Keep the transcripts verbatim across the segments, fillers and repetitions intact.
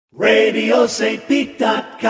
radio st pete dot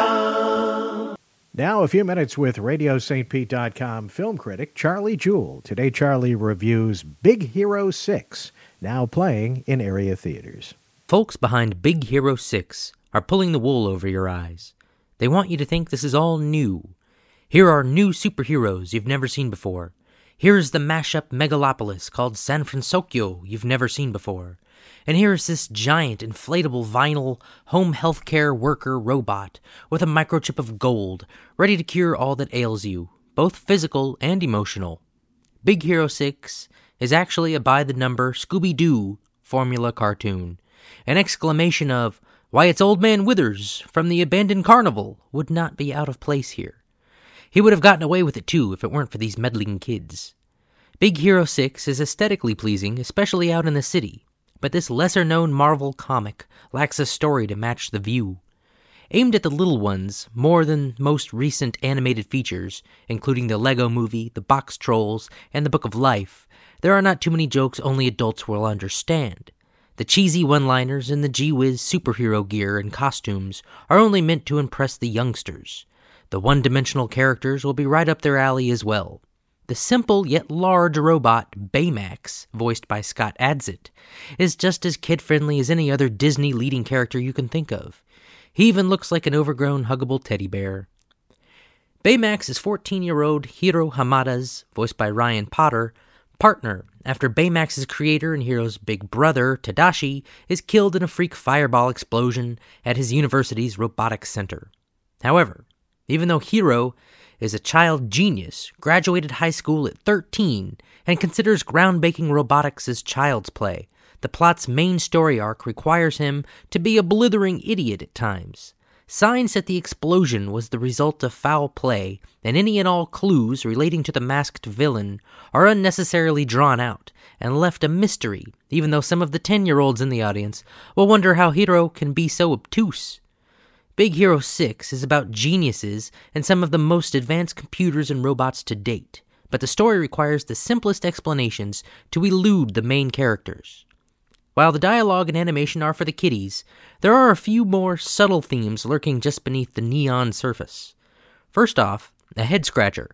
com. Now, a few minutes with radio st pete dot com film critic Charlie Jewell. Today, Charlie reviews Big Hero six, now playing in area theaters. Folks behind Big Hero six are pulling the wool over your eyes. They want you to think this is all new. Here are new superheroes you've never seen before. Here's the mashup megalopolis called San Francisco you've never seen before. And here is this giant inflatable vinyl home healthcare worker robot with a microchip of gold, ready to cure all that ails you, both physical and emotional. Big Hero six is actually a by-the-number Scooby-Doo formula cartoon. An exclamation of, "Why, it's Old Man Withers from the abandoned carnival," would not be out of place here. He would have gotten away with it too if it weren't for these meddling kids. Big Hero six is aesthetically pleasing, especially out in the city. But this lesser-known Marvel comic lacks a story to match the view. Aimed at the little ones, more than most recent animated features, including the Lego Movie, the Box Trolls, and the Book of Life, there are not too many jokes only adults will understand. The cheesy one-liners and the gee-whiz superhero gear and costumes are only meant to impress the youngsters. The one-dimensional characters will be right up their alley as well. The simple yet large robot, Baymax, voiced by Scott Adsit, is just as kid-friendly as any other Disney leading character you can think of. He even looks like an overgrown, huggable teddy bear. Baymax is fourteen-year-old Hiro Hamada's, voiced by Ryan Potter, partner after Baymax's creator and Hiro's big brother, Tadashi, is killed in a freak fireball explosion at his university's robotics center. However, even though Hiro is a child genius, graduated high school at thirteen, and considers groundbreaking robotics as child's play, the plot's main story arc requires him to be a blithering idiot at times. Signs that the explosion was the result of foul play, and any and all clues relating to the masked villain are unnecessarily drawn out and left a mystery, even though some of the ten-year-olds in the audience will wonder how Hiro can be so obtuse. Big Hero six is about geniuses and some of the most advanced computers and robots to date, but the story requires the simplest explanations to elude the main characters. While the dialogue and animation are for the kiddies, there are a few more subtle themes lurking just beneath the neon surface. First off, a head-scratcher.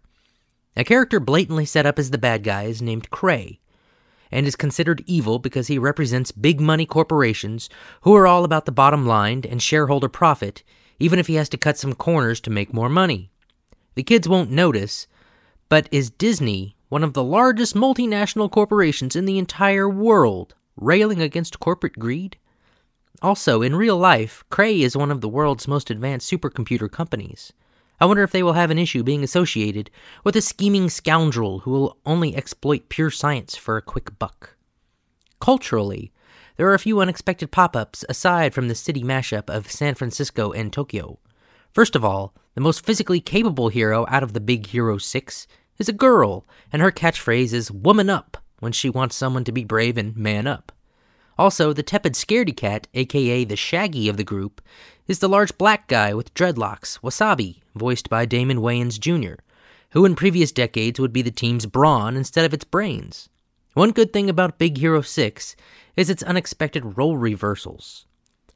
A character blatantly set up as the bad guy is named Cray, and is considered evil because he represents big-money corporations who are all about the bottom line and shareholder profit, even if he has to cut some corners to make more money. The kids won't notice, but is Disney, one of the largest multinational corporations in the entire world, railing against corporate greed? Also, in real life, Cray is one of the world's most advanced supercomputer companies. I wonder if they will have an issue being associated with a scheming scoundrel who will only exploit pure science for a quick buck. Culturally, there are a few unexpected pop-ups aside from the city mashup of San Francisco and Tokyo. First of all, the most physically capable hero out of the Big Hero six is a girl, and her catchphrase is "woman up" when she wants someone to be brave and man up. Also, the tepid scaredy cat, aka the Shaggy of the group, is the large black guy with dreadlocks, Wasabi, voiced by Damon Wayans Junior, who in previous decades would be the team's brawn instead of its brains. One good thing about Big Hero six is its unexpected role reversals.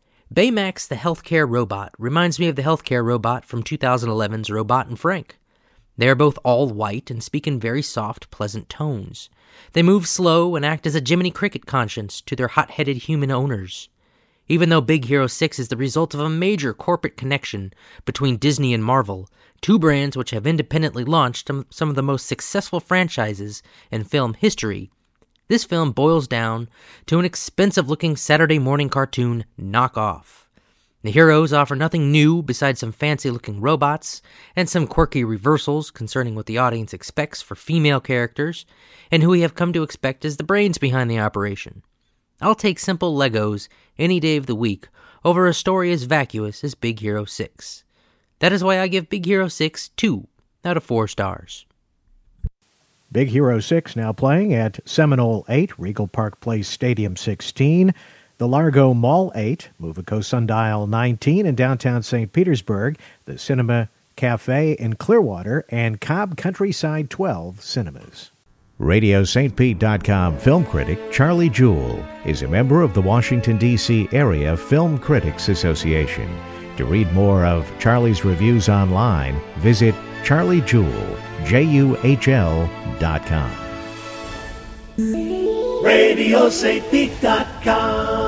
Baymax the healthcare robot reminds me of the healthcare robot from two thousand eleven's Robot and Frank. They are both all white and speak in very soft, pleasant tones. They move slow and act as a Jiminy Cricket conscience to their hot-headed human owners. Even though Big Hero six is the result of a major corporate connection between Disney and Marvel, two brands which have independently launched some of the most successful franchises in film history, this film boils down to an expensive-looking Saturday morning cartoon knockoff. The heroes offer nothing new besides some fancy-looking robots and some quirky reversals concerning what the audience expects for female characters and who we have come to expect as the brains behind the operation. I'll take simple Legos any day of the week over a story as vacuous as Big Hero six. That is why I give Big Hero six two out of four stars. Big Hero six now playing at Seminole eight, Regal Park Place Stadium sixteen, the Largo Mall eight, Movico Sundial nineteen in downtown Saint Petersburg, the Cinema Cafe in Clearwater, and Cobb Countryside twelve cinemas. Radio Saint Pete dot com film critic Charlie Jewell is a member of the Washington, D C Area Film Critics Association. To read more of Charlie's reviews online, visit Charlie Jewell, J U H L dot com. Radio Saint Pete dot com